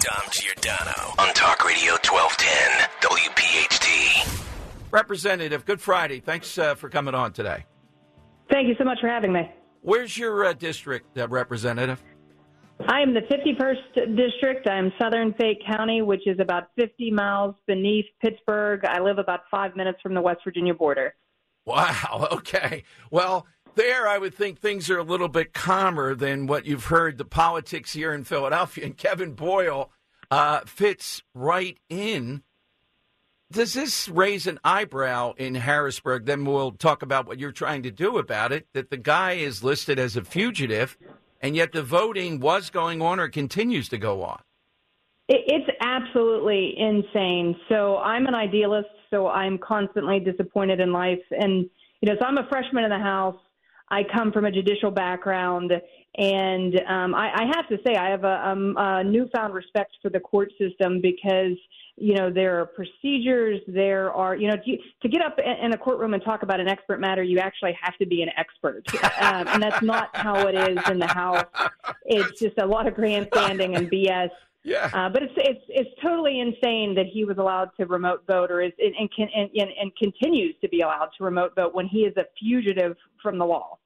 Dom Giordano on Talk Radio 1210 WPHT. Representative, good Friday. Thanks for coming on today. Thank you so much for having me. Where's your district, Representative? I am the 51st District. I'm Southern Fayette County, which is about 50 miles beneath Pittsburgh. I live about 5 minutes from the West Virginia border. Wow, okay. Well, there I would think things are a little bit calmer than what you've heard, the politics here in Philadelphia. And Kevin Boyle fits right in. Does this raise an eyebrow in Harrisburg? Then we'll talk about what you're trying to do about it, that the guy is listed as a fugitive, and yet the voting was going on or continues to go on. It's absolutely insane. So I'm an idealist, so I'm constantly disappointed in life. And, so I'm a freshman in the House. I come from a judicial background, and I have to say I have a newfound respect for the court system because, there are procedures, there are, to get up in a courtroom and talk about an expert matter, you actually have to be an expert. And that's not how it is in the House. It's just a lot of grandstanding and BS. Yeah. But it's totally insane that he was allowed to remote vote and continues to be allowed to remote vote when he is a fugitive from the law.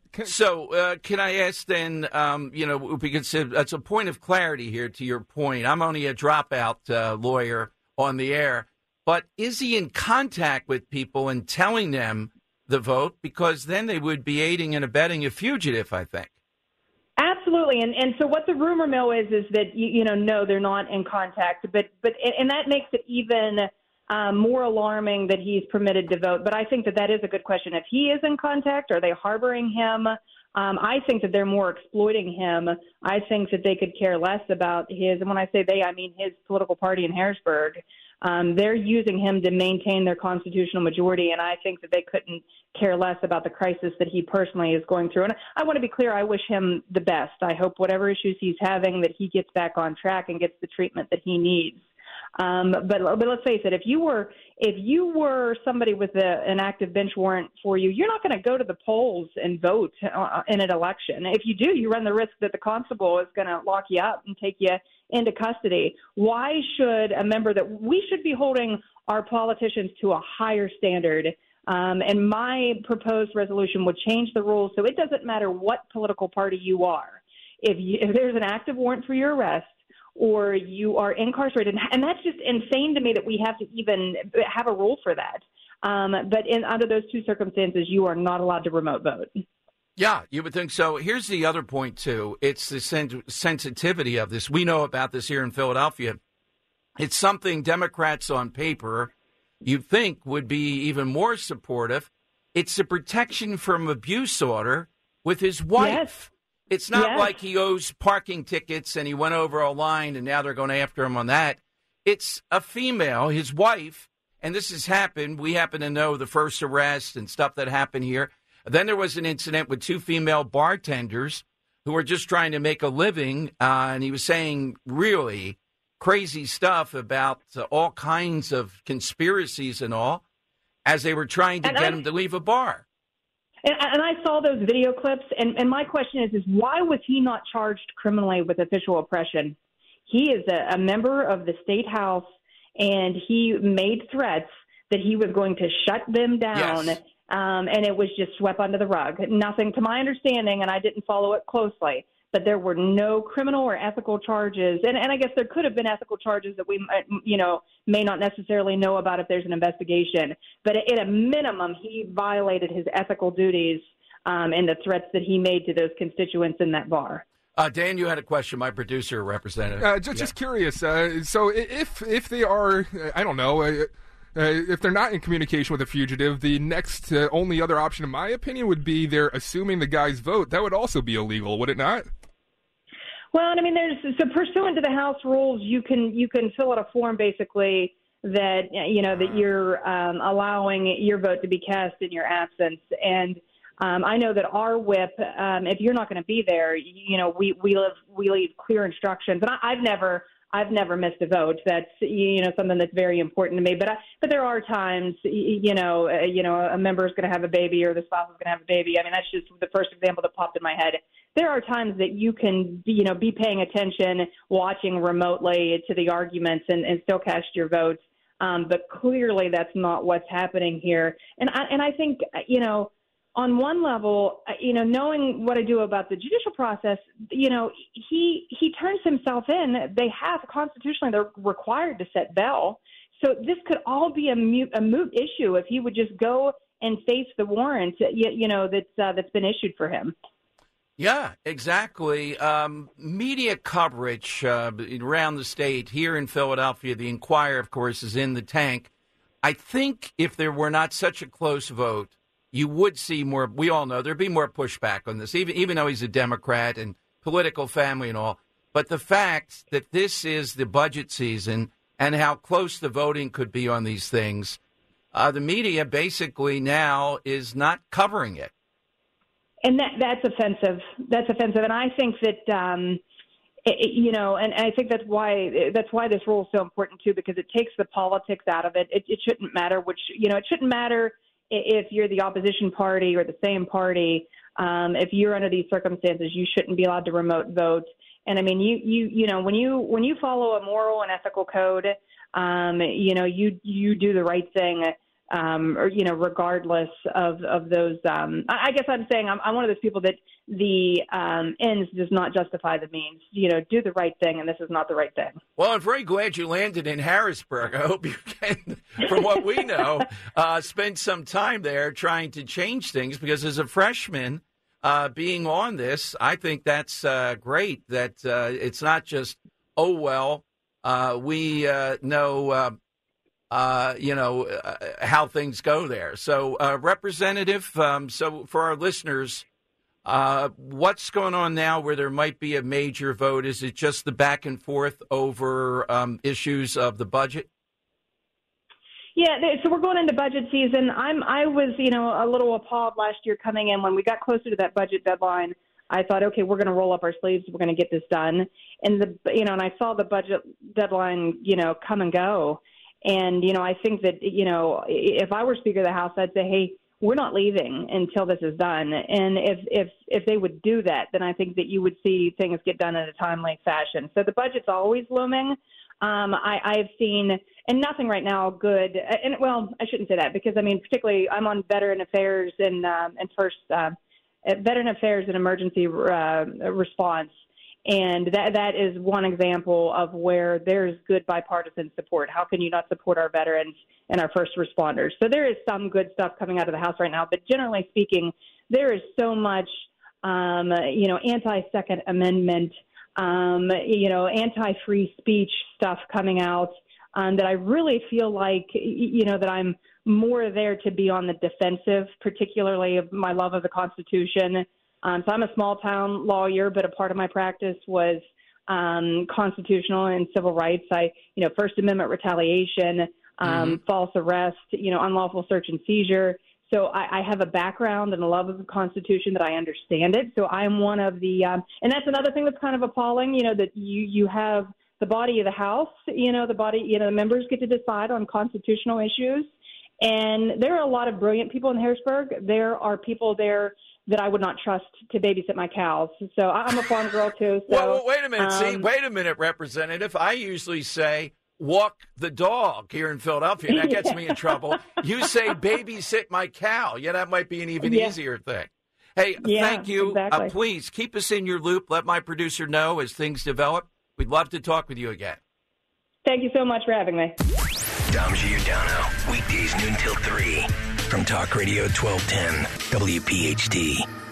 So can I ask then, because it's a point of clarity here to your point. I'm only a dropout lawyer on the air, but is he in contact with people and telling them the vote? Because then they would be aiding and abetting a fugitive, I think. Absolutely. And so what the rumor mill is that, no, they're not in contact. But that makes it even more alarming that he's permitted to vote. But I think that is a good question. If he is in contact, are they harboring him? I think that they're more exploiting him. I think that they could care less about and when I say they, I mean his political party in Harrisburg. They're using him to maintain their constitutional majority, and I think that they couldn't care less about the crisis that he personally is going through. And I want to be clear, I wish him the best. I hope whatever issues he's having, that he gets back on track and gets the treatment that he needs. But let's face it, if you were somebody with an active bench warrant for you, you're not going to go to the polls and vote in an election. If you do, you run the risk that the constable is going to lock you up and take you into custody. Why should a member that we should be holding our politicians to a higher standard? And my proposed resolution would change the rules so it doesn't matter what political party you are. If there's an active warrant for your arrest, or you are incarcerated. And that's just insane to me that we have to even have a rule for that. But under those two circumstances, you are not allowed to remote vote. Yeah, you would think so. Here's the other point, too. It's the sensitivity of this. We know about this here in Philadelphia. It's something Democrats on paper you'd think would be even more supportive. It's the protection from abuse order with his wife. Yes. It's not like he owes parking tickets and he went over a line and now they're going after him on that. It's a female, his wife, and this has happened. We happen to know the first arrest and stuff that happened here. Then there was an incident with two female bartenders who were just trying to make a living, and he was saying really crazy stuff about all kinds of conspiracies and all as they were trying to get him to leave a bar. And I saw those video clips, and my question is why was he not charged criminally with official oppression? He is a member of the state house, and he made threats that he was going to shut them down, yes. And it was just swept under the rug. Nothing, to my understanding, and I didn't follow it closely, but there were no criminal or ethical charges. And I guess there could have been ethical charges that we, may not necessarily know about if there's an investigation. But at a minimum, he violated his ethical duties and the threats that he made to those constituents in that bar. Dan, you had a question, my producer representative. Just curious. So if they are, I don't know, if they're not in communication with a fugitive, the next only other option, in my opinion, would be they're assuming the guy's vote. That would also be illegal, would it not? Well, I mean, so pursuant to the House rules, you can fill out a form basically that that you're allowing your vote to be cast in your absence. And I know that our whip, if you're not going to be there, we leave clear instructions. And I've never I've never missed a vote. That's something that's very important to me. But there are times a member is going to have a baby or the spouse is going to have a baby. I mean, that's just the first example that popped in my head. There are times that you can be paying attention, watching remotely to the arguments and still cast your votes. But clearly that's not what's happening here. And I think on one level, knowing what I do about the judicial process, he turns himself in. They have constitutionally, they're required to set bail. So this could all be a moot issue if he would just go and face the warrant, that's been issued for him. Yeah, exactly. Media coverage around the state, here in Philadelphia, the Inquirer, of course, is in the tank. I think if there were not such a close vote, you would see more. We all know there'd be more pushback on this, even though he's a Democrat and political family and all. But the fact that this is the budget season and how close the voting could be on these things, the media basically now is not covering it. And that's offensive. That's offensive. And I think that, and I think that's why this rule is so important, too, because it takes the politics out of it. It shouldn't matter it shouldn't matter if you're the opposition party or the same party. If you're under these circumstances, you shouldn't be allowed to remote vote. And I mean, when you follow a moral and ethical code, you do the right thing. Regardless of those, I guess I'm saying I'm one of those people that the ends does not justify the means. Do the right thing, and this is not the right thing. Well, I'm very glad you landed in Harrisburg. I hope you can, from what we know, spend some time there trying to change things, because as a freshman being on this, I think that's great that it's not just, we know how things go there. So, Representative, so for our listeners, what's going on now where there might be a major vote? Is it just the back and forth over issues of the budget? Yeah, so we're going into budget season. I was, a little appalled last year coming in when we got closer to that budget deadline. I thought, okay, we're going to roll up our sleeves. We're going to get this done. And and I saw the budget deadline, come and go. And, I think that, if I were Speaker of the House, I'd say, hey, we're not leaving until this is done. And if they would do that, then I think that you would see things get done in a timely fashion. So the budget's always looming. I've seen, and nothing right now good. And, well, I shouldn't say that because, particularly I'm on Veteran Affairs and Veteran Affairs and Emergency Response. And that is one example of where there's good bipartisan support. How can you not support our veterans and our first responders? So there is some good stuff coming out of the House right now. But generally speaking, there is so much, anti-Second Amendment, anti-free speech stuff coming out that I really feel like, that I'm more there to be on the defensive, particularly of my love of the Constitution. So I'm a small-town lawyer, but a part of my practice was constitutional and civil rights. First Amendment retaliation, false arrest, unlawful search and seizure. So I have a background and a love of the Constitution that I understand it. So I'm one of the and that's another thing that's kind of appalling, that you have the body of the House, the members get to decide on constitutional issues. And there are a lot of brilliant people in Harrisburg. There are people there that I would not trust to babysit my cows. So I'm a farm girl, too. So, well, wait a minute. Wait a minute, Representative. I usually say walk the dog here in Philadelphia. That gets me in trouble. You say babysit my cow. Yeah, that might be an even easier thing. Hey, thank you. Exactly. Please keep us in your loop. Let my producer know as things develop. We'd love to talk with you again. Thank you so much for having me. Dom Giordano, weekdays noon till 3 from Talk Radio 1210 WPHT.